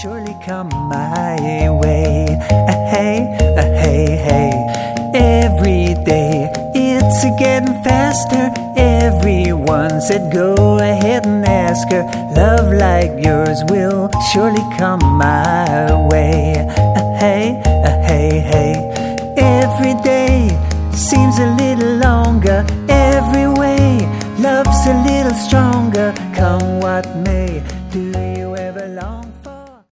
surely come my way. Hey, hey, hey. Every day it's getting faster. Everyone said go ahead and ask her. Love like yours will surely come my way. Hey, hey, hey. Every day seems a little longer. Every way love's a little stronger. Come what may.